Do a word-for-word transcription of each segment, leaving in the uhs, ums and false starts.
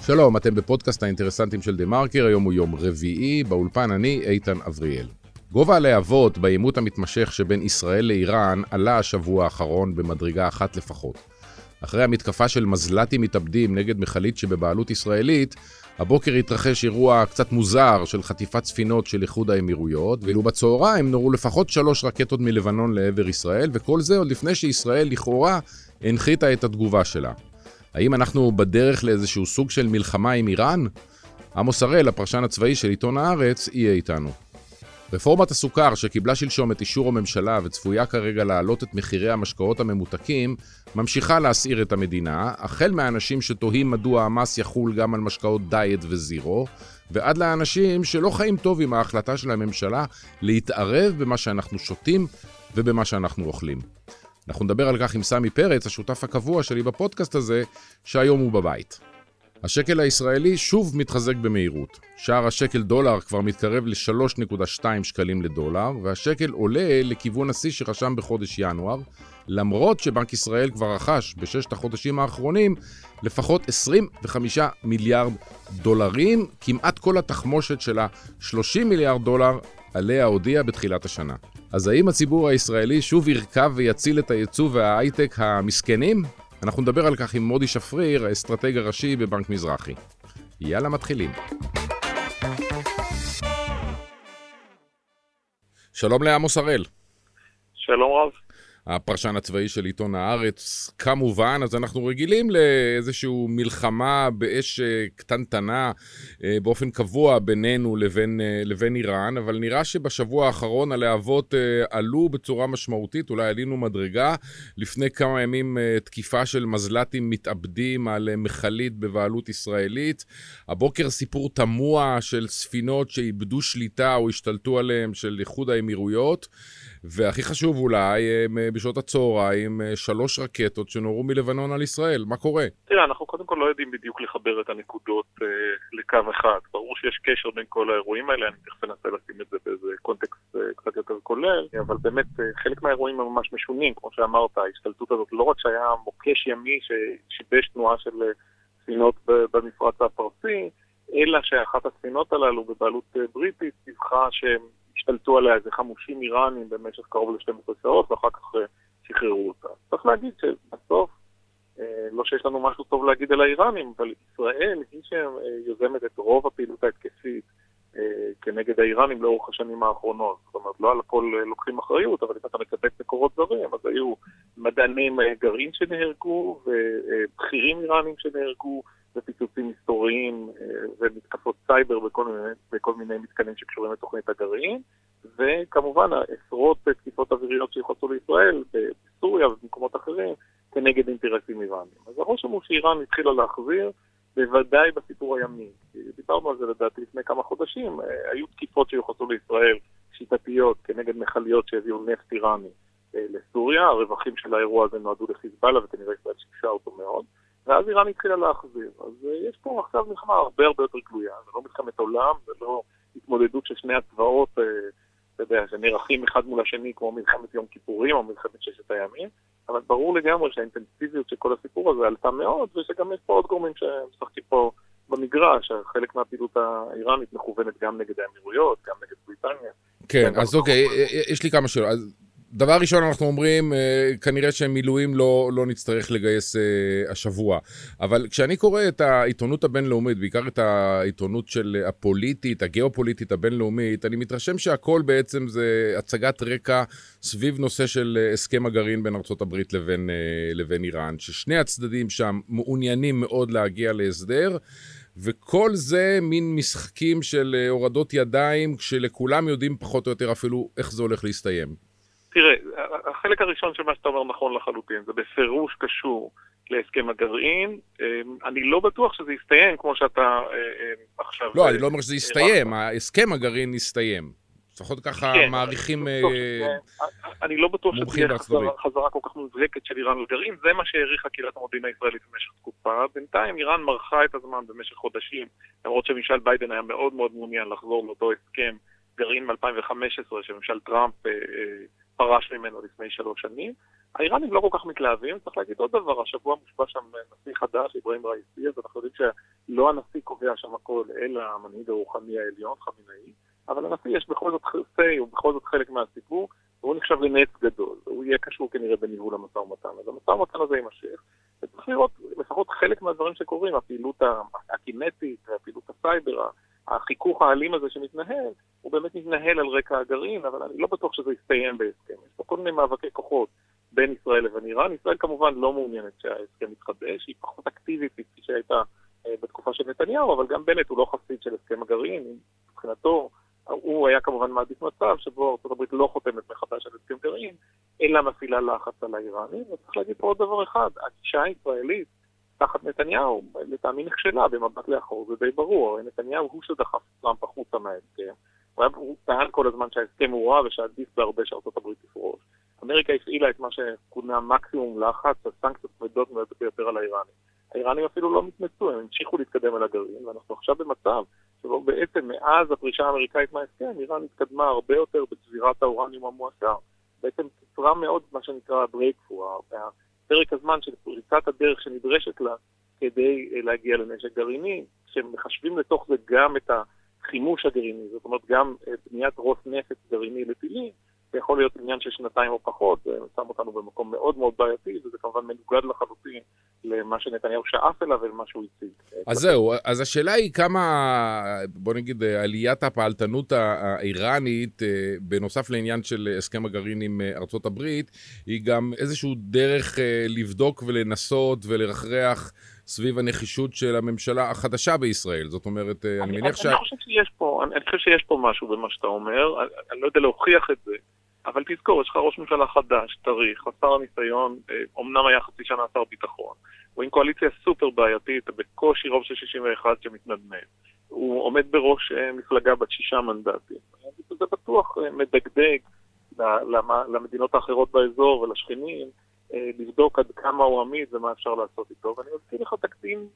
שלום, אתם בפודקאסט האינטרסנטים של דה-מרקר, היום הוא יום רביעי, באולפן אני איתן אבריאל. גובה הלהבות בעימות המתמשך שבין ישראל לאיראן עלה השבוע האחרון במדרגה אחת לפחות. אחרי המתקפה של מזל"טים מתאבדים נגד מכלית שבבעלות ישראלית, הבוקר התרחש אירוע קצת מוזר של חטיפת ספינות של איחוד האמירויות, ואילו בצהריים נורו לפחות שלוש רקטות מלבנון לעבר ישראל, וכל זה עוד לפני שישראל לכאורה הנחיתה את התגובה שלה. האם אנחנו בדרך לאיזשהו סוג של מלחמה עם איראן? עמוס הראל, הפרשן הצבאי של עיתון הארץ, יהיה איתנו. רפורמת הסוכר שקיבלה שלשום את אישור הממשלה וצפויה כרגע להעלות את מחירי המשקאות הממותקים, ממשיכה להסעיר את המדינה, החל מהאנשים שתוהים מדוע המס יחול גם על משקאות דיאט וזירו, ועד לאנשים שלא חיים טוב עם ההחלטה של הממשלה להתערב במה שאנחנו שותים ובמה שאנחנו אוכלים. אנחנו נדבר על כך עם סמי פרץ, השותף הקבוע שלי בפודקאסט הזה, שהיום הוא בבית. השקל הישראלי שוב מתחזק במהירות. שער השקל דולר כבר מתקרב ל-שלוש נקודה שתיים שקלים לדולר, והשקל עולה לכיוון השיא שרשם בחודש ינואר, למרות שבנק ישראל כבר רכש בששת החודשים האחרונים לפחות עשרים וחמישה מיליארד דולרים, כמעט כל התחמושת של ה-שלושים מיליארד דולר עליה הודיע בתחילת השנה. אז האם הציבור הישראלי שוב ירכב ויציל את הייצוא וההייטק המסכנים? אנחנו נדבר על כך עם מודי שפריר, האסטרטג הראשי בבנק מזרחי. יאללה, מתחילים. שלום לעמוס הראל. שלום רב. הפרשן הצבאי של עיתון הארץ, כמובן, אז אנחנו רגילים לאיזשהו מלחמה באש קטנטנה באופן קבוע בינינו לבין, לבין איראן, אבל נראה שבשבוע האחרון הלהבות עלו בצורה משמעותית, אולי עלינו מדרגה, לפני כמה ימים תקיפה של מזל"טים מתאבדים על מכלית בבעלות ישראלית, הבוקר סיפור תמוה של ספינות שאיבדו שליטה או השתלטו עליהם של איחוד האמירויות, והכי חשוב אולי, בשעות הצהריים, שלוש רקטות שנורו מלבנון על ישראל. מה קורה? תראה, אנחנו קודם כל לא יודעים בדיוק לחבר את הנקודות אה, לקו אחד. ברור שיש קשר בין כל האירועים האלה, אני תכף אנסה לשים את זה באיזה קונטקסט אה, קצת יותר כולל, אבל באמת אה, חלק מהאירועים הם ממש משונים, כמו שאמרת, ההשתלטות הזאת לא רק שהיה מוקש ימי ששיבש תנועה של ספינות במפרץ הפרסי, אלא שאחת הספינות הללו בבעלות אה, בריטית דיווחה שהם השתלטו עליה איזה חמושים איראנים במשך קרוב ל-שתים עשרה שעות, ואחר כך שחררו אותה. צריך להגיד שבסוף, לא שיש לנו משהו טוב להגיד על האיראנים, אבל ישראל היא שיוזמת את רוב הפעילות ההתקפית כנגד האיראנים לאורך השנים האחרונות. זאת אומרת, לא על הכל לוקחים אחריות, אבל אם אתה מקבל מקורות זרים, אז היו מדענים גרעין שנהרגו, ובכירים איראנים שנהרגו, ופיצוצים היסטוריים ומתקפות סייבר בכל מיני, בכל מיני מתקנים שקשורים לתוכנית הגרעין, וכמובן העשרות תקיפות אוויריות שיחוצו לישראל בסוריה ובמקומות אחרים כנגד אינטרסים איראנים. אז הרושם הוא שאיראן התחילה להחזיר, בוודאי בסיפור הימי. דיברנו על זה לדעתי לפני כמה חודשים, היו תקיפות שיחוצו לישראל שיטתיות כנגד מכליות שהביאו נפט איראני לסוריה, הרווחים של האירוע הזה נועדו לחיזבאללה וכנראה ישראל שיבשה אותו מאוד. ואז איראן התחילה להחזיר. אז uh, יש פה עכשיו מלחמה הרבה הרבה יותר גלויה. זה לא מלחמת עולם, זה לא התמודדות של שני הצבאות, uh, אתה יודע, שנערכים אחד מול השני כמו מלחמת יום כיפורים או מלחמת ששת הימים, אבל ברור לגמרי שהאינטנסיביות של כל הסיפור הזה עלתה מאוד, ושגם יש פה עוד גורמים שמשחקים פה במגרש, חלק מהפעילות האיראנית מכוונת גם נגד האמירויות, גם נגד בריטניה. כן, אז אוקיי, יש לי כמה שאלות. אז דבר ראשון אנחנו אומרים, כנראה שמילואים לא, לא נצטרך לגייס השבוע. אבל כשאני קורא את העיתונות הבינלאומית, בעיקר את העיתונות של הפוליטית, הגיאופוליטית הבינלאומית, אני מתרשם שהכל בעצם זה הצגת רקע סביב נושא של הסכם הגרעין בין ארצות הברית לבין, לבין איראן, ששני הצדדים שם מעוניינים מאוד להגיע להסדר, וכל זה מין משחקים של הורדות ידיים, כשלכולם יודעים פחות או יותר אפילו איך זה הולך להסתיים. תראה, החלק הראשון של מה שאתה אומר נכון לחלוטין, זה בפירוש קשור להסכם הגרעין. אני לא בטוח שזה יסתיים כמו שאתה עכשיו... לא, אני לא אומר שזה יסתיים, ההסכם הגרעין יסתיים. לפחות ככה מעריכים אני לא בטוח שזה חזרה כל כך מובהקת של איראן לגרעין, זה מה שהעריכה קהילת המודיעין הישראלית במשך תקופה. בינתיים איראן מרחה את הזמן במשך חודשים, למרות שממשל ביידן היה מאוד מאוד מעוניין לחזור לאותו הסכם גרעין מ-אלפיים וחמש עשרה, שממשל טראמפ פרש ממנו לפני שלוש שנים. האיראנים לא כל כך מתלהבים, צריך להגיד עוד דבר, השבוע מושבע שם נשיא חדש, אברהים ראיסי, אז אנחנו יודעים שלא הנשיא קובע שם הכל, אלא המנהיג הרוחני העליון, חמינאי, אבל הנשיא יש בכל זאת חלקי, הוא בכל זאת חלק מהסיפור, והוא נחשב לנץ גדול, הוא יהיה קשור כנראה בניהול המשא ומתן, אז המשא ומתן הזה יימשך, וצריך לראות לפחות חלק מהדברים שקורים, הפעילות הקינטית, הפעילות הסייבר, החיכוך האלים הזה שמתנהל, הוא באמת מתנהל על רקע הגרעין, אבל אני לא בטוח שזה יסתיים בהסכם. יש פה כל מיני מאבקי כוחות בין ישראל לבין איראן. ישראל כמובן לא מעוניינת שההסכם יתחדש, היא פחות אקטיבית כפי שהייתה בתקופה של נתניהו, אבל גם בנט הוא לא חסיד של הסכם הגרעין. מבחינתו, הוא היה כמובן מעדיף מצב שבו ארצות הברית לא חותמת מחדש על הסכם גרעין, אלא מפעילה לחץ על האיראנים. וצריך להגיד פה עוד דבר אחד, הגישה הישראלית תחת נתניהו, לטעמי נכשלה במבט לאחור, זה די ברור, הרי נתניהו הוא שדחף טראמפ החוצה מההסכם, הוא, הוא טען כל הזמן שההסכם הוא רע ושעדיף בהרבה שארצות הברית תפרוש. אמריקה הפעילה את מה שכונה מקסימום לחץ, הסנקציות כבדות ביותר על האיראנים. האיראנים אפילו לא מתנצו, הם המשיכו להתקדם על הגרעין, ואנחנו עכשיו במצב שבו בעצם מאז הפרישה האמריקאית מההסכם, איראן התקדמה הרבה יותר בצבירת האורניום המועשר, בעצם קצרה מאוד מה שנקרא הברייקפור, פרק הזמן של פריצת הדרך שנדרשת לה כדי להגיע לנשק גרעיני, שמחשבים לתוך זה גם את החימוש הגרעיני, זאת אומרת גם בניית רוס נפץ גרעיני לטילים, זה יכול להיות עניין של שנתיים או פחות, זה שם אותנו במקום מאוד מאוד בעייתי, וזה כמובן מנוגד לחלוטין למה שנתניהו שאף אליו ולמה שהוא הציג. אז זהו, אז השאלה היא כמה, בוא נגיד, עליית הפעלתנות האיראנית, בנוסף לעניין של הסכם הגרעין עם ארצות הברית, היא גם איזשהו דרך לבדוק ולנסות ולרחרח סביב הנחישות של הממשלה החדשה בישראל. זאת אומרת, אני, אני מניח ש... אני חושב שיש פה, אני חושב שיש פה משהו במה שאתה אומר, אני, אני לא יודע להוכיח את זה, אבל תזכור, יש לך ראש ממשלה חדש, טרי, חסר הניסיון, אומנם היה חצי שנה שר ביטחון, הוא עם קואליציה סופר בעייתית, בקושי רוב של שישים ואחת שמתנדנד. הוא עומד בראש מפלגה בת שישה מנדטים. זה בטוח מדגדג למדינות האחרות באזור ולשכנים, לבדוק עד כמה הוא עמיד ומה אפשר לעשות איתו. ואני מזכיר לך תקדים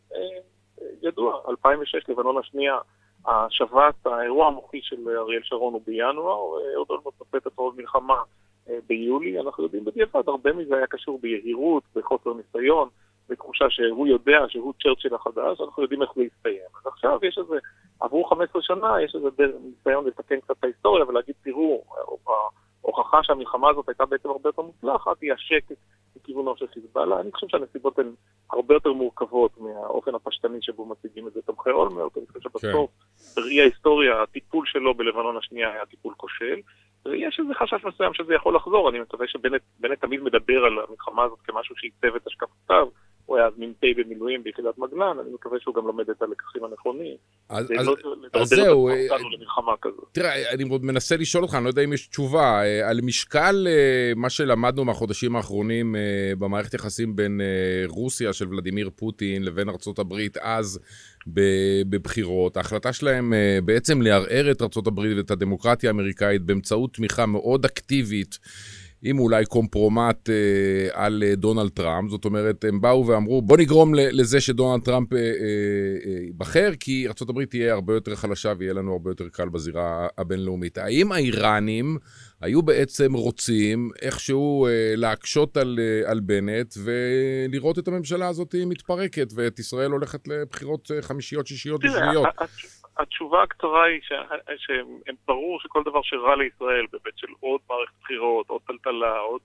ידוע, אלפיים ושש, לבנון השנייה, השבת, האירוע המוחי של אריאל שרון הוא בינואר, עוד עוד מצפת עצרות מלחמה ביולי. אנחנו יודעים בדיעבד, הרבה מזה היה קשור ביהירות, בחוסר ניסיון, בתחושה שהוא יודע שהוא צ'רצ'יל החדש, אנחנו יודעים איך זה יסתיים. אז עכשיו יש איזה, עברו חמש עשרה שנה, יש איזה ניסיון לתקן קצת את ההיסטוריה ולהגיד, תראו, ההוכחה שהמלחמה הזאת הייתה בעצם הרבה יותר מוצלחת, היא השקט מכיוונו של חיזבאללה. אני חושב שהנסיבות הן הרבה יותר מורכבות מהאופן הפשטני שבו מציגים את זה תומכי אולמרט. אני חושב שבסוף, בראי ההיסטוריה, הטיפול שלו בלבנון השנייה היה טיפול כושל, ויש איזה חשש מסוים שזה יכול לחזור. אני מקווה שבנט תמיד מדבר על המלחמה הזאת כמשהו שייצב את השקפותיו, הוא היה אז מ"פ במילואים ביחידת מגלן, אני מקווה שהוא גם לומד את הלקחים הנכונים. אז זהו, למלחמה כזאת. תראה, אני מנסה לשאול אותך, אני לא יודע אם יש תשובה, על משקל מה שלמדנו מהחודשים האחרונים במערכת יחסים בין רוסיה של ולדימיר פוטין לבין ארצות הברית אז בבחירות, ההחלטה שלהם בעצם לערער את ארצות הברית ואת הדמוקרטיה האמריקאית באמצעות תמיכה מאוד אקטיבית, אם אולי קומפרומט אה, על אה, דונלד טראמפ, זאת אומרת, הם באו ואמרו, בוא נגרום לזה שדונלד טראמפ אה, אה, בחר, כי ארצות הברית תהיה הרבה יותר חלשה, ויהיה לנו הרבה יותר קל בזירה הבינלאומית. האם האיראנים היו בעצם רוצים איכשהו אה, להקשות על, אה, על בנט, ולראות את הממשלה הזאת מתפרקת, ואת ישראל הולכת לבחירות אה, חמישיות, שישיות ושביעיות? התשובה הקצרה היא שהם ברור שכל דבר שרע לישראל, בבית של עוד מערכת בחירות, עוד טלטלה, עוד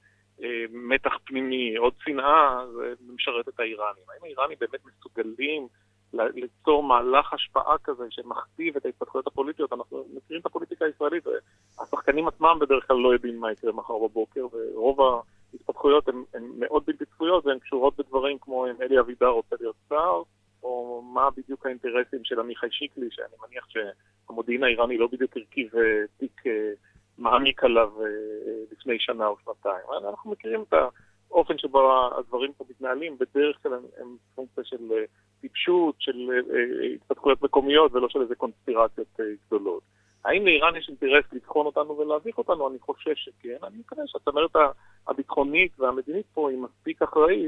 מתח פנימי, עוד שנאה, זה משרת את האיראנים. האם האיראנים באמת מסוגלים ליצור מהלך השפעה כזה שמכתיב את ההתפתחויות הפוליטיות? אנחנו מכירים את הפוליטיקה הישראלית, והשחקנים עצמם בדרך כלל לא יודעים מה יקרה מחר בבוקר, ורוב ההתפתחויות הן מאוד בלתי צפויות, והן קשורות בדברים כמו אם אלי אבידר רוצה להיות שר, או מה בדיוק האינטרסים של עמיחי שיקלי, שאני מניח שהמודיעין האיראני לא בדיוק הרכיב תיק מעמיק עליו לפני שנה או שנתיים. אנחנו מכירים את האופן שבו הדברים פה מתנהלים, בדרך כלל הם פונקציה של טיפשות, של התפתחויות מקומיות, ולא של איזה קונספירציות גדולות. האם לאיראן יש אינטרס לבחון אותנו ולהביך אותנו? אני חושב שכן. אני מקווה שהצמרת הביטחונית והמדינית פה היא מספיק אחראית,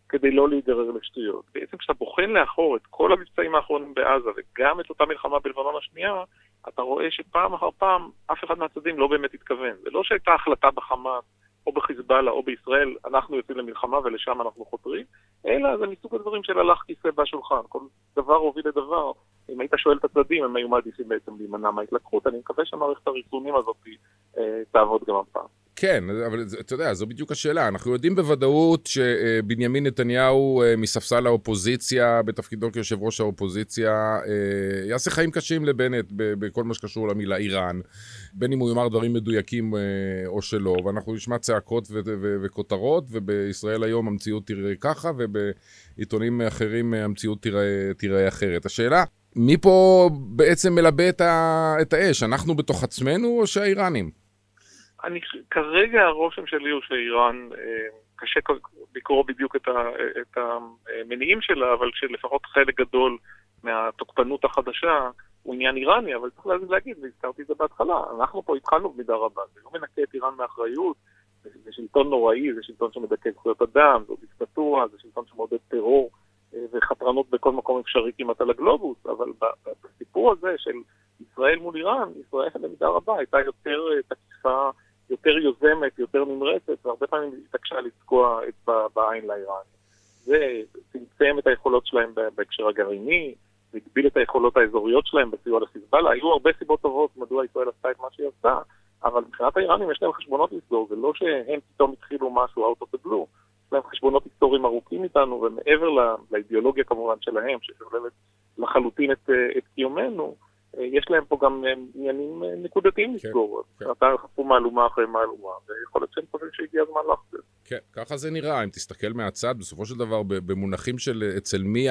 כדי לא להיגרר לשטויות. בעצם כשאתה בוחן לאחור את כל המבצעים האחרונים בעזה, וגם את אותה מלחמה בלבנון השנייה, אתה רואה שפעם אחר פעם אף אחד מהצדדים לא באמת התכוון. זה לא שהייתה החלטה בחמאס, או בחיזבאללה, או בישראל, אנחנו יוצאים למלחמה ולשם אנחנו חותרים, אלא זה מסוג הדברים של הלך כיסא בשולחן. כל דבר הוביל לדבר. אם היית שואל את הצדדים, הם היו מעדיפים בעצם להימנע מההתלקחות. אני מקווה שמערכת הריסונים הזאת אה, תעבוד גם הפעם. כן, אבל אתה יודע, זו בדיוק השאלה. אנחנו יודעים בוודאות שבנימין נתניהו מספסל האופוזיציה, בתפקידו כיושב ראש האופוזיציה, יעשה חיים קשים לבנט בכל מה שקשור למילה איראן, בין אם הוא יאמר דברים מדויקים או שלא, ואנחנו נשמע צעקות וכותרות, ובישראל היום המציאות תראה ככה, ובעיתונים אחרים המציאות תראה, תראה אחרת. השאלה, מי פה בעצם מלבה את האש? אנחנו בתוך עצמנו או שהאיראנים? אני, כרגע הרושם שלי הוא שאיראן, קשה לקרוא בדיוק את, ה, את המניעים שלה, אבל שלפחות חלק גדול מהתוקפנות החדשה הוא עניין איראני, אבל צריך להגיד, והזכרתי את זה בהתחלה, אנחנו פה התחלנו במידה רבה, זה לא מנקה את איראן מאחריות, זה שלטון נוראי, זה שלטון שמדכא זכויות אדם, זו דיקטטורה, זה שלטון שמעודד טרור וחתרנות בכל מקום אפשרי כמעט על הגלובוס, אבל בסיפור הזה של ישראל מול איראן, ישראל במידה רבה הייתה יותר תקיפה, יותר יוזמת, יותר נמרצת, והרבה פעמים התעקשה לצקוע את בעין לאיראן. זה צמצם את היכולות שלהם בהקשר הגרעיני, והגביל את היכולות האזוריות שלהם בסיוע לחיזבאללה. היו הרבה סיבות טובות מדוע ישראל עשתה את מה שהיא עשתה, אבל מבחינת האיראנים יש להם חשבונות לסגור, זה לא שהם פתאום התחילו משהו out of the blue, יש להם חשבונות היסטוריים ארוכים איתנו, ומעבר לאידיאולוגיה כמובן שלהם, ששוללת לחלוטין את, את קיומנו, יש להם פה גם עניינים נקודתיים לסגור. אתה חפו מעלומה אחרי מעלומה, ויכול להיות שהם חושבים שהגיע הזמן להחזיר. כן, ככה זה נראה. אם תסתכל מהצד, בסופו של דבר, במונחים של אצל מי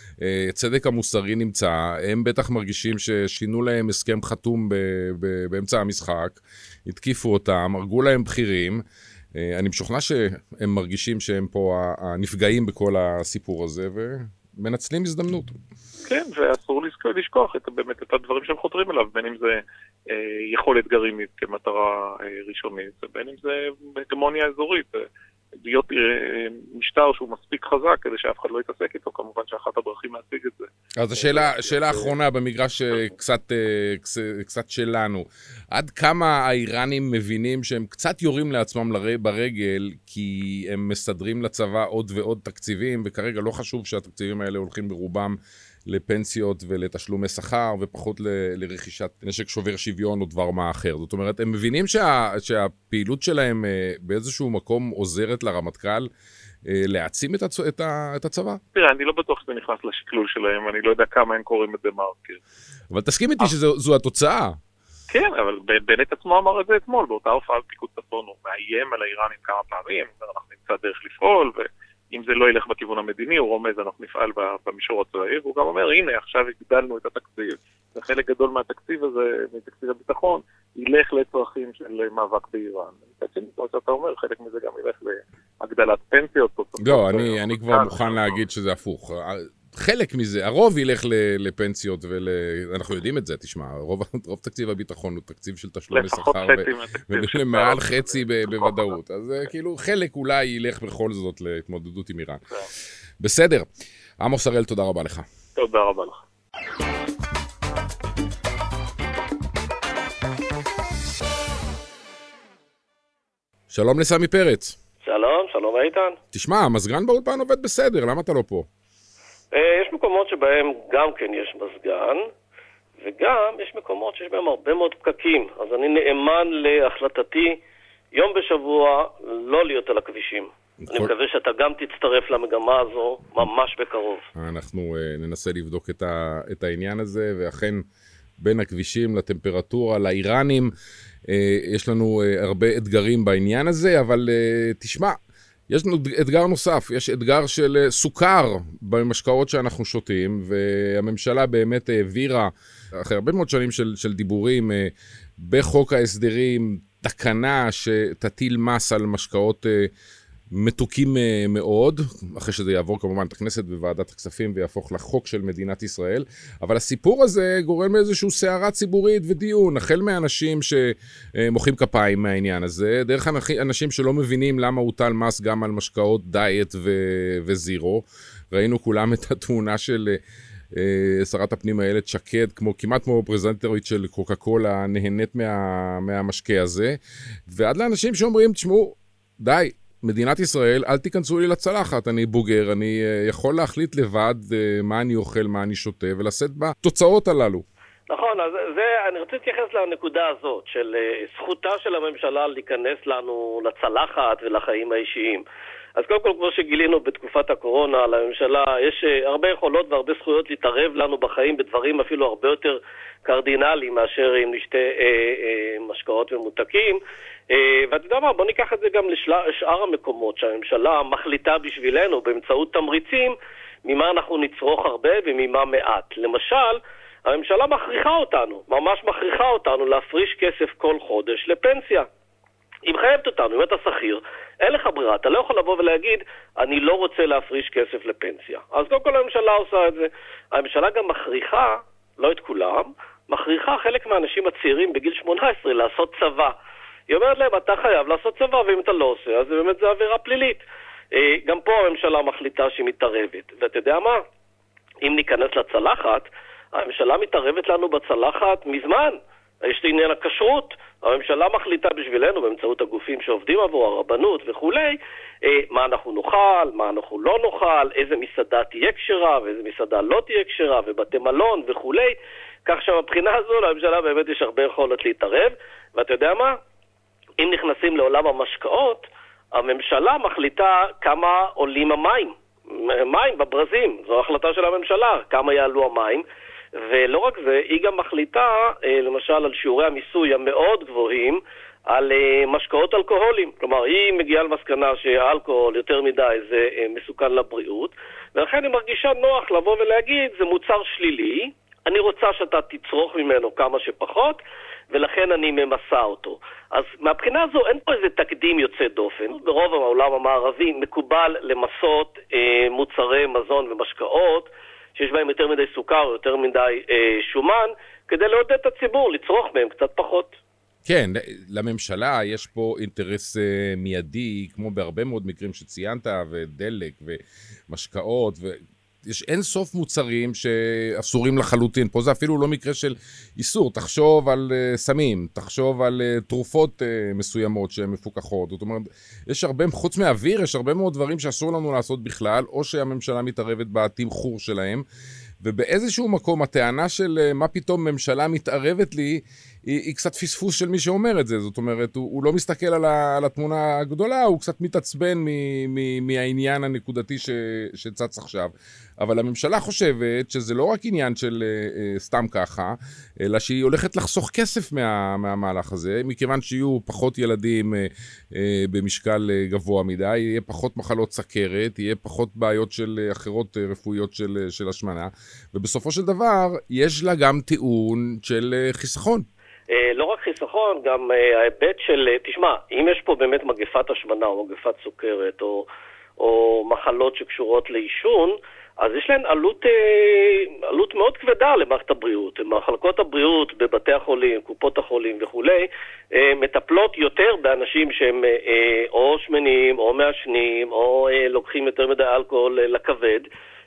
הצדק המוסרי נמצא, הם בטח מרגישים ששינו להם הסכם חתום באמצע המשחק, התקיפו אותם, הרגו להם בחירים. אני משוכנע שהם מרגישים שהם פה הנפגעים בכל הסיפור הזה, ומנצלים הזדמנות. כן, ואסור לשכוח את, באמת את הדברים שהם חותרים אליו, בין אם זה אה, יכולת גרעינית כמטרה אה, ראשונית, ובין אם זה הגמוניה אזורית, אה, להיות אה, משטר שהוא מספיק חזק כדי שאף אחד לא יתעסק איתו, כמובן שאחת הדרכים להשיג את זה. אז השאלה, השאלה האחרונה במגרש קצת, קצת שלנו, עד כמה האיראנים מבינים שהם קצת יורים לעצמם ברגל, כי הם מסדרים לצבא עוד ועוד תקציבים, וכרגע לא חשוב שהתקציבים האלה הולכים ברובם לפנסיות ולתשלומי שכר, ופחות ל- לרכישת נשק שובר שוויון או דבר מה אחר. זאת אומרת, הם מבינים שה- שהפעילות שלהם באיזשהו מקום עוזרת לרמטכ"ל להעצים את, הצ... את, ה... את הצבא? תראה, אני לא בטוח שזה נכנס לשקלול שלהם, אני לא יודע כמה הם קוראים את דה-מרקר. אבל תסכים איתי שזו התוצאה. כן, אבל בנט עצמו אמר את זה אתמול, באותה הופעה פיקוד צפון, הוא מאיים על האיראנים כמה פעמים, אנחנו נמצא דרך לפעול, ואם זה לא ילך בכיוון המדיני, הוא רומז, אנחנו נפעל במישור הצבאי, והוא גם אומר, הנה, עכשיו הגדלנו את התקציב, וחלק גדול מהתקציב הזה, מתקציב הביטחון, ילך לצרכים של מאבק באיראן. כמו שאתה אומר, חלק מזה גם ילך להגדלת פנסיות. לא, אני, אני כבר מוכן להגיד שזה הפוך. חלק מזה, הרוב ילך לפנסיות, ואנחנו יודעים את זה, תשמע, רוב, רוב תקציב הביטחון הוא תקציב של תשלומי שכר, ומעל חצי בוודאות. אז כאילו חלק אולי ילך בכל זאת להתמודדות עם איראן. בסדר. עמוס הראל, תודה רבה לך. תודה רבה לך. שלום לסמי פרץ. שלום, שלום איתן. תשמע, המזגן באולפן עובד בסדר, למה אתה לא פה? יש מקומות שבהם גם כן יש מזגן, וגם יש מקומות שיש בהם הרבה מאוד פקקים. אז אני נאמן להחלטתי יום בשבוע לא להיות על הכבישים. אני מקווה שאתה גם תצטרף למגמה הזו ממש בקרוב. אנחנו ננסה לבדוק את, ה, את העניין הזה, ואכן בין הכבישים לטמפרטורה, לאיראנים, יש לנו הרבה אתגרים בעניין הזה, אבל תשמע, יש לנו אתגר נוסף, יש אתגר של סוכר במשקאות שאנחנו שותים, והממשלה באמת העבירה, אחרי הרבה מאוד שנים של, של דיבורים, בחוק ההסדרים, תקנה שתטיל מס על משקאות מתוקים מאוד, אחרי שזה יעבור כמובן את הכנסת בוועדת הכספים ויהפוך לחוק של מדינת ישראל, אבל הסיפור הזה גורם לאיזשהו סערה ציבורית ודיון, החל מאנשים שמוחאים כפיים מהעניין הזה, דרך אנשים שלא מבינים למה הוטל מס גם על משקאות דיאט ו- וזירו. ראינו כולם את התמונה של שרת הפנים איילת שקד, כמו, כמעט כמו פרזנטורית של קוקה קולה, נהנית מה, מהמשקה הזה, ועד לאנשים שאומרים, תשמעו, די, מדינת ישראל, אל תיכנסו לי לצלחת, אני בוגר, אני יכול להחליט לבד מה אני אוכל, מה אני שותה, ולשאת בתוצאות הללו. נכון, אז זה, אני רוצה להתייחס לנקודה הזאת, של זכותה של הממשלה להיכנס לנו לצלחת ולחיים האישיים. אז קודם כל, כמו שגילינו בתקופת הקורונה, לממשלה יש הרבה יכולות והרבה זכויות להתערב לנו בחיים בדברים אפילו הרבה יותר קרדינליים מאשר אם נשתה אה, אה, משקאות ומותקים. אה, ואתה יודע מה, בוא ניקח את זה גם לשאר המקומות שהממשלה מחליטה בשבילנו באמצעות תמריצים ממה אנחנו נצרוך הרבה וממה מעט. למשל, הממשלה מכריחה אותנו, ממש מכריחה אותנו להפריש כסף כל חודש לפנסיה. היא מחייבת אותנו, אם אתה שכיר, אין לך ברירה, אתה לא יכול לבוא ולהגיד, אני לא רוצה להפריש כסף לפנסיה. אז קודם כל הממשלה עושה את זה. הממשלה גם מכריחה, לא את כולם, מכריחה חלק מהאנשים הצעירים בגיל שמונה עשרה לעשות צבא. היא אומרת להם, אתה חייב לעשות צבא, ואם אתה לא עושה, אז באמת זה עבירה פלילית. גם פה הממשלה מחליטה שהיא מתערבת. ואתה יודע מה? אם ניכנס לצלחת, הממשלה מתערבת לנו בצלחת מזמן. יש לי עניין הכשרות, הממשלה מחליטה בשבילנו באמצעות הגופים שעובדים עבור הרבנות וכולי, מה אנחנו נאכל, מה אנחנו לא נאכל, איזה מסעדה תהיה כשרה ואיזה מסעדה לא תהיה כשרה ובתי מלון וכולי, כך שמבחינה הזו לממשלה באמת יש הרבה יכולת להתערב, ואתה יודע מה? אם נכנסים לעולם המשקאות, הממשלה מחליטה כמה עולים המים, מים בברזים, זו החלטה של הממשלה, כמה יעלו המים, ולא רק זה, היא גם מחליטה, למשל, על שיעורי המיסוי המאוד גבוהים, על משקאות אלכוהולים. כלומר, היא מגיעה למסקנה שהאלכוהול יותר מדי זה מסוכן לבריאות, ולכן היא מרגישה נוח לבוא ולהגיד, זה מוצר שלילי, אני רוצה שאתה תצרוך ממנו כמה שפחות, ולכן אני ממסה אותו. אז מהבחינה הזו אין פה איזה תקדים יוצא דופן. ברוב העולם המערבי מקובל למסות אה, מוצרי מזון ומשקאות, שיש בהם יותר מדי סוכר או יותר מדי אה, שומן, כדי לעודד את הציבור לצרוך מהם קצת פחות. כן, לממשלה יש פה אינטרס אה, מיידי, כמו בהרבה מאוד מקרים שציינת, ודלק ומשקאות, ויש אין סוף מוצרים שאסורים לחלוטין. פה זה אפילו לא מקרה של איסור. תחשוב על אה, סמים, תחשוב על אה, תרופות אה, מסוימות שהן מפוקחות. זאת אומרת, יש הרבה, חוץ מהאוויר, יש הרבה מאוד דברים שאסור לנו לעשות בכלל, או שהממשלה מתערבת בתמחור שלהם, ובאיזשהו מקום הטענה של מה פתאום ממשלה מתערבת לי, היא, היא קצת פספוס של מי שאומר את זה. זאת אומרת, הוא, הוא לא מסתכל על, ה, על התמונה הגדולה, הוא קצת מתעצבן מ, מ, מהעניין הנקודתי ש, שצץ עכשיו. אבל הממשלה חושבת שזה לא רק עניין של אה, סתם ככה, אלא שהיא הולכת לחסוך כסף מה, מהמהלך הזה, מכיוון שיהיו פחות ילדים אה, אה, במשקל גבוה מדי, יהיה פחות מחלות סכרת, יהיה פחות בעיות של אחרות רפואיות של, של השמנה, ובסופו של דבר יש לה גם טיעון של חיסכון. לא רק חיסכון, גם ההיבט של, תשמע, אם יש פה באמת מגפת השמנה או מגפת סוכרת או, או מחלות שקשורות לעישון, אז יש להן עלות, עלות מאוד כבדה למערכת הבריאות. מחלקות הבריאות בבתי החולים, קופות החולים וכולי, מטפלות יותר באנשים שהם או שמנים או מעשנים או לוקחים יותר מדי אלכוהול לכבד,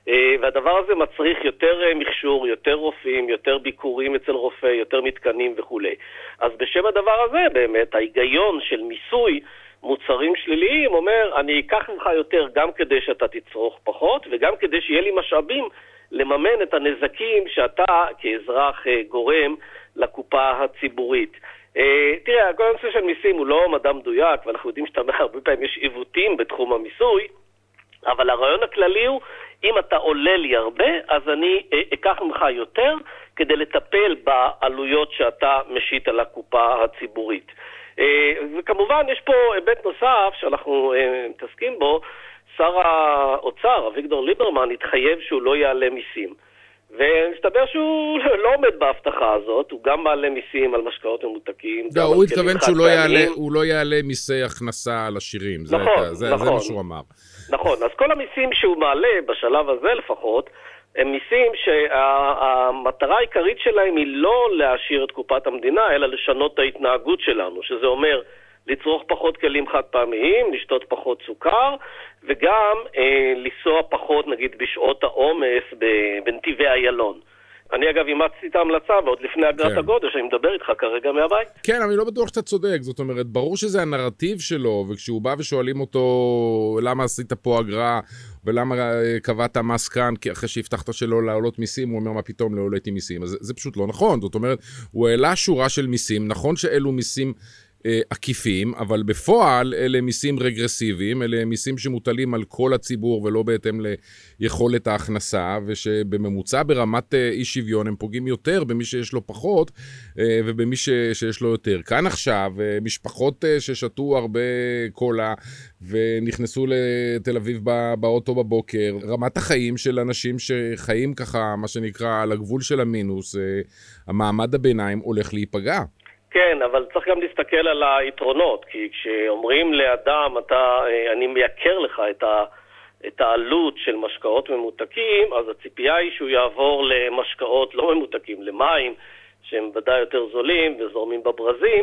והדבר הזה מצריך יותר מכשור, יותר רופאים, יותר ביקורים אצל רופא, יותר מתקנים וכולי. אז בשם הדבר הזה באמת ההיגיון של מיסוי מוצרים שליליים אומר, אני אקח ממך יותר גם כדי שאתה תצרוך פחות, וגם כדי שיהיה לי משאבים לממן את הנזקים שאתה כאזרח גורם לקופה הציבורית. תראה, כל הנושא של מיסים הוא לא מדע מדויק, ואנחנו יודעים שאתה הרבה פעמים יש עיוותים בתחום המיסוי, אבל הרעיון הכללי הוא, אם אתה עולה לי הרבה, אז אני אקח ממך יותר כדי לטפל בעלויות שאתה משית על הקופה הציבורית. וכמובן יש פה היבט נוסף שאנחנו מתעסקים בו, שר האוצר, אביגדור ליברמן, התחייב שהוא לא יעלה מיסים. ומסתבר שהוא לא עומד בהבטחה הזאת, הוא גם מעלה מיסים על משקאות ממותקים. לא, הוא התכוון שהוא לא יעלה מיסי הכנסה על השירים, נכון, זה מה שהוא אמר. נכון, אז כל המיסים שהוא מעלה, בשלב הזה לפחות, הם מיסים שהמטרה העיקרית שלהם היא לא להשאיר את קופת המדינה, אלא לשנות את ההתנהגות שלנו, שזה אומר לצרוך פחות כלים חד פעמיים, לשתות פחות סוכר, וגם אה, לנסוע פחות, נגיד, בשעות העומס בנתיבי איילון. אני אגב אימצתי את ההמלצה, ועוד לפני אגרת הגודש, אני מדבר איתך כרגע מהבית. כן, אני לא בטוח שאתה צודק, זאת אומרת, ברור שזה הנרטיב שלו, וכשהוא בא ושואלים אותו למה עשית פה אגרה, ולמה קבעת מס כאן, כי אחרי שהבטחת שלא לעלות מיסים, הוא אומר מה פתאום לא עוליתי מיסים, אז זה פשוט לא נכון, זאת אומרת, הוא העלה שורה של מיסים, נכון שאלו מיסים עקיפים, אבל בפועל אלה מיסים רגרסיביים, אלה מיסים שמוטלים על כל הציבור ולא בהתאם ליכולת ההכנסה, ושבממוצע ברמת אי שוויון הם פוגעים יותר במי שיש לו פחות ובמי שיש לו יותר. כאן עכשיו משפחות ששתו הרבה קולה ונכנסו לתל אביב באוטו בבוקר, רמת החיים של אנשים שחיים ככה, מה שנקרא, על הגבול של המינוס, המעמד הביניים הולך להיפגע. כן, אבל צריך גם להסתכל על היתרונות, כי כשאומרים לאדם, אתה, אני מייקר לך את, ה, את העלות של משקאות ממותקים, אז הציפייה היא שהוא יעבור למשקאות לא ממותקים, למים, שהם ודאי יותר זולים וזורמים בברזים,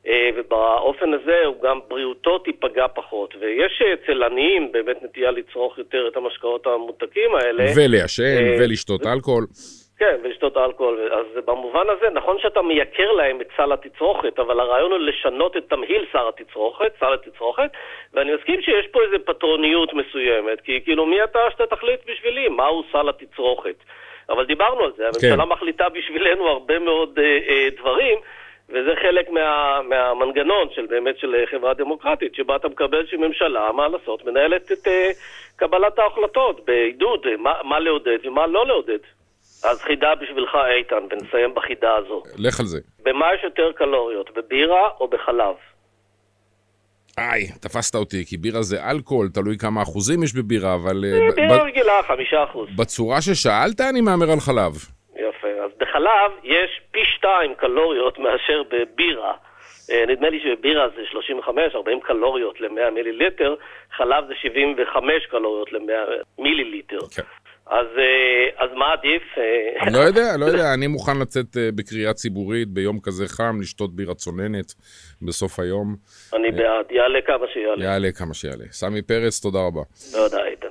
ובאופן הזה הוא גם בריאותו תיפגע פחות. ויש אצל עניים באמת נטייה לצרוך יותר את המשקאות הממותקים האלה. ולעשן, ולשתות אלכוהול. כן, ולשתות אלכוהול. אז במובן הזה, נכון שאתה מייקר להם את סל התצרוכת, אבל הרעיון הוא לשנות את תמהיל סל התצרוכת, סל התצרוכת, ואני מסכים שיש פה איזו פטרוניות מסוימת, כי כאילו מי אתה שאתה תחליט בשבילי, מהו סל התצרוכת? אבל דיברנו על זה, הממשלה כן. מחליטה בשבילנו הרבה מאוד אה, אה, דברים, וזה חלק מה, מהמנגנון של באמת של חברה דמוקרטית, שבה אתה מקבל שממשלה, מה לעשות, מנהלת את אה, קבלת ההחלטות, בעידוד, מה, מה לעודד ומה לא לעודד. אז חידה בשבילך איתן, ונסיים בחידה הזאת. לך על זה. במה יש יותר קלוריות, בבירה או בחלב? איי, תפסת אותי, כי בירה זה אלכוהול, תלוי כמה אחוזים יש בבירה, אבל... בירה רגילה, חמישה אחוז. בצורה ששאלת אני מאמר על חלב. יפה, אז בחלב יש פי שתיים קלוריות מאשר בבירה. נדמה לי שבבירה זה שלושים וחמש ארבעים קלוריות ל-מאה מיליליטר, חלב זה שבעים וחמש קלוריות ל-מאה מיליליטר. כן. אז, אז מה עדיף? אני לא יודע, לא יודע, אני מוכן לצאת בקריאה ציבורית ביום כזה חם, לשתות בירה צוננת בסוף היום. אני בעד, יעלה כמה שיעלה. יעלה כמה שיעלה. סמי פרץ, תודה רבה. תודה, איתן.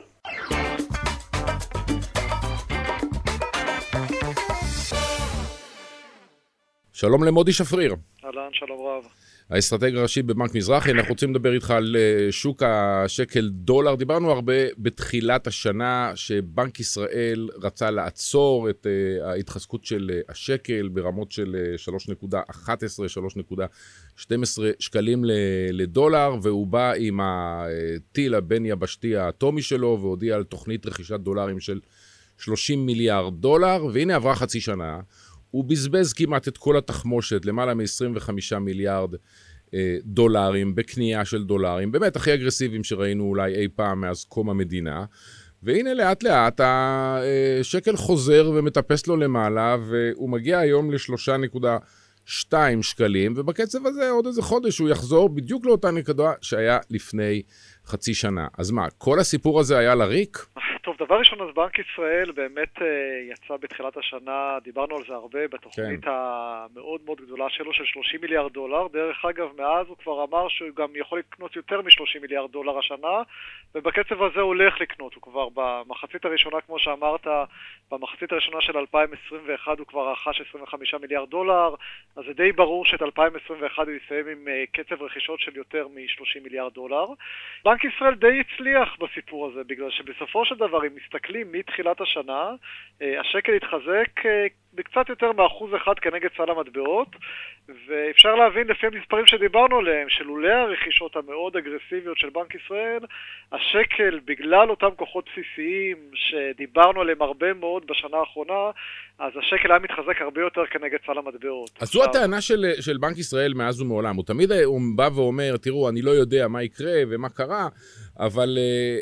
שלום למודי שפריר. אהלן, שלום רב. האסטרטג הראשי בבנק מזרחי, אנחנו רוצים לדבר איתך על שוק השקל דולר. דיברנו הרבה בתחילת השנה שבנק ישראל רצה לעצור את ההתחזקות של השקל ברמות של שלוש נקודה אחת עשרה שלוש נקודה שתים עשרה שקלים לדולר, והוא בא עם הטיל הבין יבשתי האטומי שלו והודיע על תוכנית רכישת דולרים של שלושים מיליארד דולר, והנה עברה חצי שנה. הוא בזבז כמעט את כל התחמושת, למעלה מ-עשרים וחמישה מיליארד אה, דולרים, בקנייה של דולרים, באמת הכי אגרסיביים שראינו אולי אי פעם מאז קום המדינה, והנה לאט לאט השקל חוזר ומטפס לו למעלה, והוא מגיע היום ל-שלוש נקודה שתיים שקלים, ובקצב הזה עוד איזה חודש הוא יחזור בדיוק לאותה נקודה שהיה לפני חצי שנה. אז מה, כל הסיפור הזה היה לריק? טוב, דבר ראשון, אז בנק ישראל באמת יצא בתחילת השנה, דיברנו על זה הרבה, בתוכנית כן. המאוד מאוד גדולה שלו של שלושים מיליארד דולר. דרך אגב, מאז הוא כבר אמר שהוא גם יכול לקנות יותר מ-שלושים מיליארד דולר השנה, ובקצב הזה הוא הולך לקנות. הוא כבר במחצית הראשונה, כמו שאמרת, במחצית הראשונה של אלפיים עשרים ואחת הוא כבר רכש עשרים וחמישה מיליארד דולר, אז זה די ברור שאת אלפיים עשרים ואחת הוא יסיים עם קצב רכישות של יותר מ-שלושים מיליארד דולר. בנק ישראל די הצליח בסיפור הזה, בגלל שבסופו של דבר, אם מסתכלים מתחילת השנה, השקל התחזק בקצת יותר מאחוז אחד כנגד סל המטבעות, ואפשר להבין לפי המספרים שדיברנו עליהם, שלולא הרכישות המאוד אגרסיביות של בנק ישראל, השקל בגלל אותם כוחות בסיסיים שדיברנו עליהם הרבה מאוד בשנה האחרונה, אז השקל היה מתחזק הרבה יותר כנגד סל המטבעות. אז זו הטענה של, של בנק ישראל מאז ומעולם. הוא תמיד הוא בא ואומר, תראו, אני לא יודע מה יקרה ומה קרה, אבל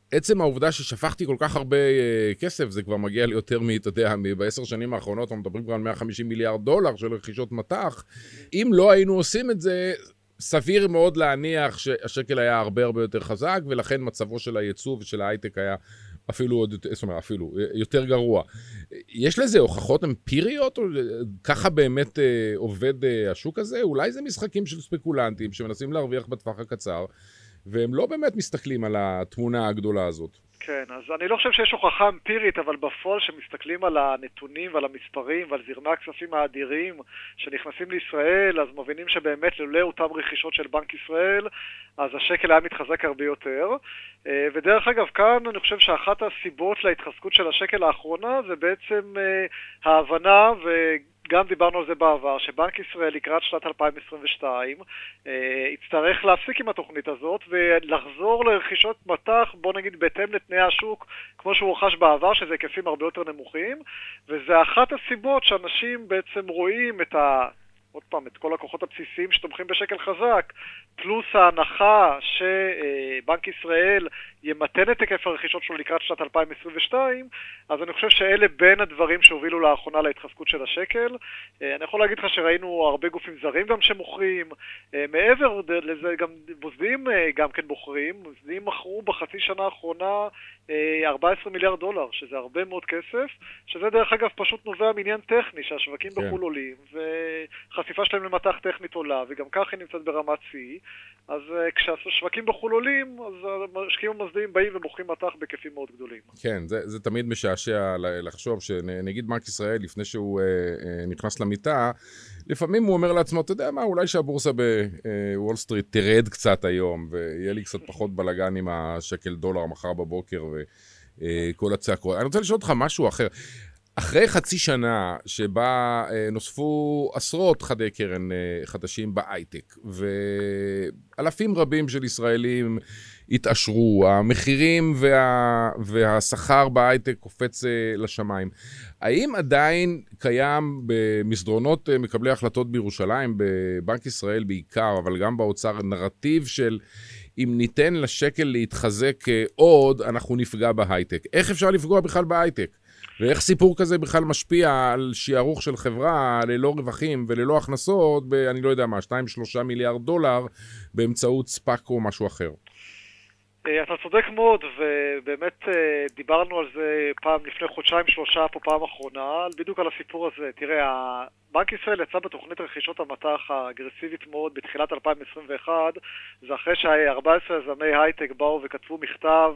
עצם העובדה ששפכתי כל כך הרבה uh, כסף, זה כבר מגיע לי יותר מ, אתה יודע, בעשר שנים האחרונות, אנחנו מדברים כבר על מאה וחמישים מיליארד דולר של רכישות מטח. אם לא היינו עושים את זה, סביר מאוד להניח שהשקל היה הרבה הרבה יותר חזק, ולכן מצבו של הייצוא ושל ההייטק היה אפילו עוד, זאת אומרת, אפילו יותר גרוע. יש לזה הוכחות אמפיריות, או ככה באמת אה, עובד אה, השוק הזה? אולי זה משחקים של ספקולנטים שמנסים להרוויח בטווח הקצר, והם לא באמת מסתכלים על התמונה הגדולה הזאת. כן, אז אני לא חושב שיש הוכחה אמפירית, אבל בפועל שמסתכלים על הנתונים ועל המספרים ועל זרמי הכספים האדירים שנכנסים לישראל, אז מבינים שבאמת לולא אותם רכישות של בנק ישראל, אז השקל היה מתחזק הרבה יותר. ודרך אגב, כאן אני חושב שאחת הסיבות להתחזקות של השקל האחרונה זה בעצם ההבנה ו... גם דיברנו על זה בעבר, שבנק ישראל לקראת שנת אלפיים עשרים ושתיים אה, יצטרך להפסיק עם התוכנית הזאת ולחזור לרכישות מטח, בוא נגיד בהתאם לתנאי השוק, כמו שהוא רכש בעבר, שזה היקפים הרבה יותר נמוכים, וזה אחת הסיבות שאנשים בעצם רואים את ה... עוד פעם, את כל הכוחות הבסיסיים שתומכים בשקל חזק, פלוס ההנחה שבנק ישראל ימתן את היקף הרכישות שלו לקראת שנת אלפיים עשרים ושתיים, אז אני חושב שאלה בין הדברים שהובילו לאחרונה להתחזקות של השקל. אני יכול להגיד לך שראינו הרבה גופים זרים גם שמוכרים, מעבר לזה גם מוסדיים גם כן מוכרים, מוסדיים מכרו בחצי שנה האחרונה ארבעה עשר מיליארד דולר, שזה הרבה מאוד כסף, שזה דרך אגב פשוט נובע מעניין טכני, שהשווקים כן. בחול עולים, וחשיפה שלהם למטח טכנית עולה, וגם כך היא נמצאת ברמת C, אז כשהשווקים בחול עולים, אז המשקיעים המוסדיים באים ומוכרים מטח בהיקפים מאוד גדולים. כן, זה, זה תמיד משעשע לחשוב שנגיד בנק ישראל, לפני שהוא אה, נכנס למיטה, לפעמים הוא אומר לעצמו, אתה יודע מה, אולי שהבורסה בוול סטריט תרד קצת היום, ויהיה לי קצת פחות בלגן עם השקל דולר מחר בבוקר וכל הצעקות. אני רוצה לשאול אותך משהו אחר. אחרי חצי שנה שבה נוספו עשרות חדי קרן חדשים בהייטק, ואלפים רבים של ישראלים התעשרו, המחירים וה... והשכר בהייטק קופץ לשמיים. האם עדיין קיים במסדרונות מקבלי החלטות בירושלים, בבנק ישראל בעיקר, אבל גם באוצר, נרטיב של אם ניתן לשקל להתחזק עוד, אנחנו נפגע בהייטק? איך אפשר לפגוע בכלל בהייטק? ואיך סיפור כזה בכלל משפיע על שיערוך של חברה ללא רווחים וללא הכנסות, ב, אני לא יודע מה, שתיים שלושה מיליארד דולר, באמצעות ספאק או משהו אחר? אתה צודק מאוד, ובאמת דיברנו על זה פעם לפני חודשיים שלושה פה פעם אחרונה, בדיוק על הסיפור הזה. תראה, בנק ישראל יצא בתוכנית רכישות המטח האגרסיבית מאוד בתחילת אלפיים עשרים ואחת, זה אחרי ש-ארבעה עשר יזמי הייטק באו וכתבו מכתב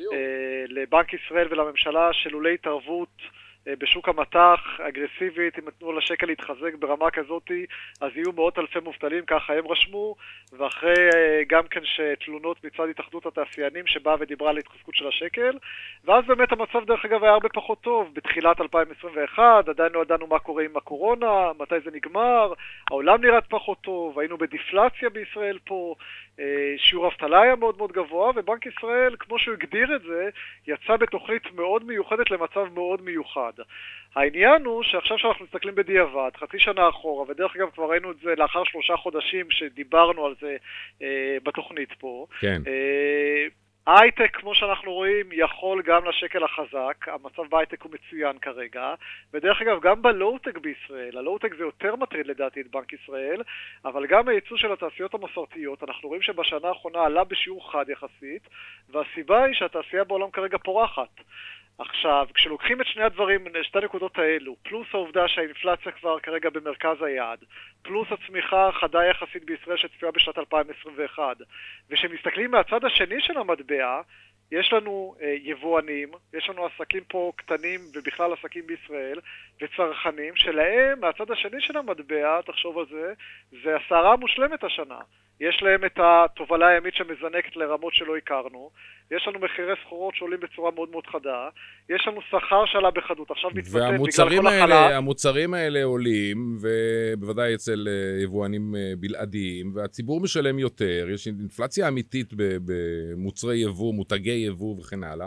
אה, לבנק ישראל ולממשלה שלולא התערבות בשוק המטח אגרסיבית, אם נתנו לשקל להתחזק ברמה כזאת, אז יהיו מאות אלפי מובטלים, ככה הם רשמו, ואחרי גם כן שתלונות מצד התאחדות התעשיינים שבאה ודיברה על התחזקות של השקל, ואז באמת המצב דרך אגב היה הרבה פחות טוב, בתחילת אלפיים עשרים ואחת, עדיין לא ידענו מה קורה עם הקורונה, מתי זה נגמר, העולם נראה פחות טוב, היינו בדיפלציה בישראל פה, שיעור אבטלה היה מאוד מאוד גבוה, ובנק ישראל, כמו שהוא הגדיר את זה, יצא בתוכנית מאוד מיוחדת למצב מאוד מיוחד. העניין הוא שעכשיו שאנחנו מסתכלים בדיעבד, חצי שנה אחורה, ודרך אגב כבר ראינו את זה לאחר שלושה חודשים שדיברנו על זה אה, בתוכנית פה. כן. אה, הייטק, כמו שאנחנו רואים, יכול גם לשקל החזק, המצב בהייטק הוא מצוין כרגע, ודרך אגב גם בלואו-טק בישראל, הלואו-טק זה יותר מטריד לדעתי את בנק ישראל, אבל גם הייצוא של התעשיות המסורתיות, אנחנו רואים שבשנה האחרונה עלה בשיעור חד יחסית, והסיבה היא שהתעשייה בעולם כרגע פורחת. עכשיו, כשלוקחים את שני הדברים, שתי נקודות האלו, פלוס העובדה שהאינפלציה כבר כרגע במרכז היעד, פלוס הצמיחה החדה יחסית בישראל שצפויה בשנת אלפיים עשרים ואחת, ושמסתכלים מהצד השני של המטבע, יש לנו אה, יבואנים, יש לנו עסקים פה קטנים ובכלל עסקים בישראל, וצרכנים שלהם, מהצד השני של המטבע, תחשוב על זה, זה הסערה המושלמת השנה. יש להם את התובלה הימית שמזנקת לרמות שלא הכרנו, יש לנו מחירי סחורות שעולים בצורה מאוד מאוד חדה, יש לנו שכר שעלה בחדות, עכשיו מתבטא בגלל כל החלה. והמוצרים האלה עולים, ובוודאי אצל יבואנים בלעדיים, והציבור משלם יותר, יש אינפלציה אמיתית במוצרי יבוא, מותגי יבוא וכן הלאה.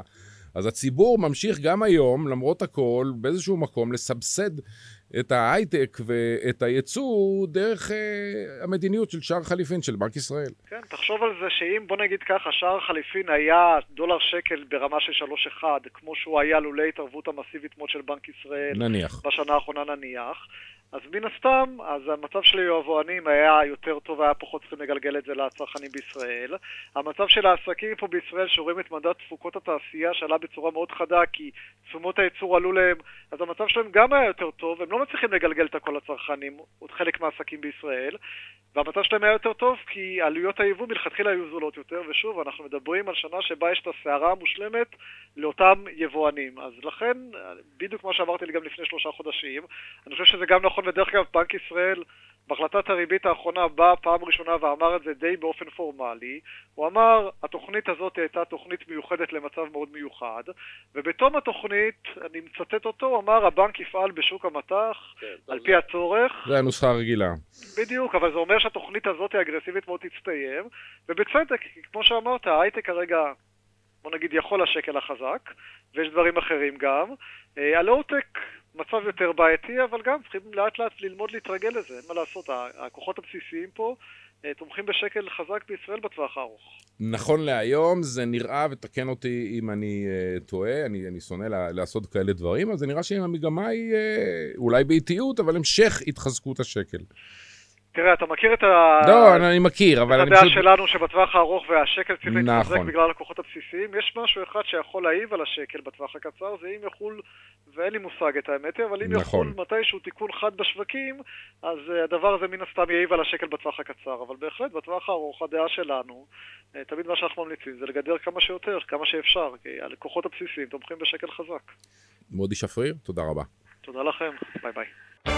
אז הציבור ממשיך גם היום, למרות הכל, באיזשהו מקום לסבסד את ההייטק ואת הייצוא דרך אה, המדיניות של שער חליפין של בנק ישראל. כן, תחשוב על זה שאם, בוא נגיד ככה, שער חליפין היה דולר שקל ברמה של שלוש אחד, כמו שהוא היה לולא התערבות המסיבית מאוד של בנק ישראל. נניח. בשנה האחרונה נניח. אז מן הסתם, אז המצב של היבואנים היה יותר טוב, היה פחות צריכים לגלגל את זה לצרכנים בישראל. המצב של העסקים פה בישראל, שרואים את מדד תפוקות התעשייה, שעלה בצורה מאוד חדה, כי תשומות הייצור עלו להם, אז המצב שלהם גם היה יותר טוב, הם לא מצליחים לגלגל את הכל לצרכנים, עוד חלק מהעסקים בישראל, והמצב שלהם היה יותר טוב, כי עלויות היבוא מלכתחילה היו זולות יותר, ושוב, אנחנו מדברים על שנה שבה יש את הסערה המושלמת לאותם יבואנים. אז לכן, בדיוק כמו שאמרתי לי גם לפני שלושה חודשים, אני חושב שזה גם נכון, ודרך כלל בנק ישראל, בהחלטת הריבית האחרונה בא פעם ראשונה ואמר את זה די באופן פורמלי. הוא אמר, התוכנית הזאת הייתה תוכנית מיוחדת למצב מאוד מיוחד, ובתום התוכנית, אני מצטט אותו, הוא אמר, הבנק יפעל בשוק המטח, כן, על פי הצורך. זה הנוסחה הרגילה. בדיוק, אבל זה אומר שהתוכנית הזאת היא אגרסיבית מאוד תסתיים, ובצדק, כמו שאמרת, ההייטק כרגע, בוא נגיד, יכול השקל החזק, ויש דברים אחרים גם. הלואו-טק מצב יותר בעייתי, אבל גם צריכים לאט לאט ללמוד להתרגל לזה, אין מה לעשות, הכוחות הבסיסיים פה תומכים בשקל חזק בישראל בטווח הארוך. נכון להיום, זה נראה, ותקן אותי אם אני uh, טועה, אני, אני שונא לה, לעשות כאלה דברים, אז זה נראה שאם המגמה היא uh, אולי באיטיות, אבל המשך התחזקות השקל. תראה, אתה מכיר את ה... לא, אני מכיר, אבל אני פשוט... פשוט... שלנו שבטווח הארוך והשקל צריך להתחזק נכון. בגלל הכוחות הבסיסיים. יש משהו אחד שיכול להעיב על השקל בטווח הקצר, זה אם יחול, ואין לי מושג את האמת, אבל אם נכון. יחול מתישהו תיקון חד בשווקים, אז uh, הדבר הזה מן הסתם יעיב על השקל בטווח הקצר. אבל בהחלט, בטווח הארוך, הדעה שלנו, uh, תמיד מה שאנחנו ממליצים, זה לגדר כמה שיותר, כמה שאפשר, כי הכוחות הבסיסיים תומכים בשקל חזק. מודי שפריר, תודה רבה. תודה לכם, ביי ביי.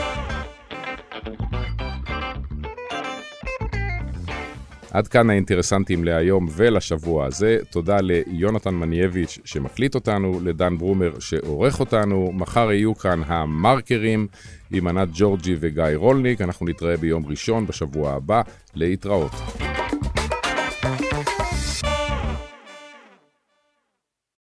עד כאן האינטרסנטים להיום ולשבוע הזה. תודה ליונתן מנייביץ' שמקליט אותנו, לדן ברומר שעורך אותנו. מחר יהיו כאן המרקרים עם ענת ג'ורג'י וגיא רולניק. אנחנו נתראה ביום ראשון בשבוע הבא. להתראות.